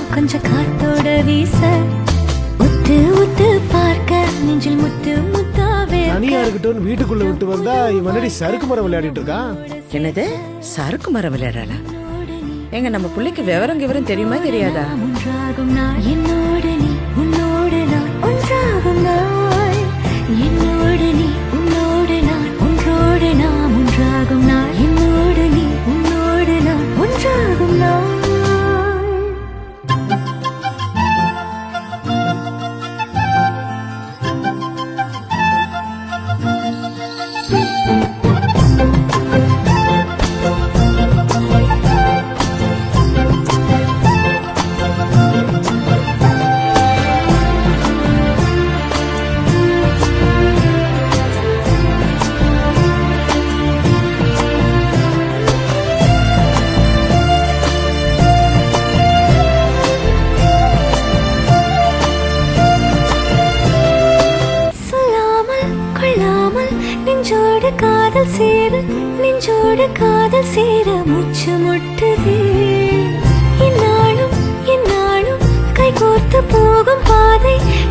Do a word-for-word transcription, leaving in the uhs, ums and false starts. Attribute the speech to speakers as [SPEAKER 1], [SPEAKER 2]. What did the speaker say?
[SPEAKER 1] கொஞ்சம் காத்தோட வீச உத்து உத்து பார்க்க நெஞ்சில் முத்து முத்தாவே
[SPEAKER 2] தனியா இருக்கட்டும் வீட்டுக்குள்ள விட்டு வந்தா இவனடி சறுக்கு மரம் விளையாடிட்டு இருக்கான்.
[SPEAKER 3] என்னது சறுக்கு மரம் விளையாடல? எங்க நம்ம பிள்ளைக்கு விவரம் விவரம் தெரியுமா தெரியாதா?
[SPEAKER 1] ஒன்றாகும் நாள் என்னோடு நீ உன்னோடு நான் ஒன்றாகும் நாள் என்னோடு நீ உன்னோடு நான் ஒன்றோடு நாம் ஒன்றாகும் நாள் என்னோடு நீ உன்னோடு நான் ஒன்றாகும் நாள். நெஞ்சோடு காதல் சேர நெஞ்சோடு காதல் சேர முச்சு முட்டுதே இந்நாளும் இந்நாளும் கை கோர்த்து போகும் பாதை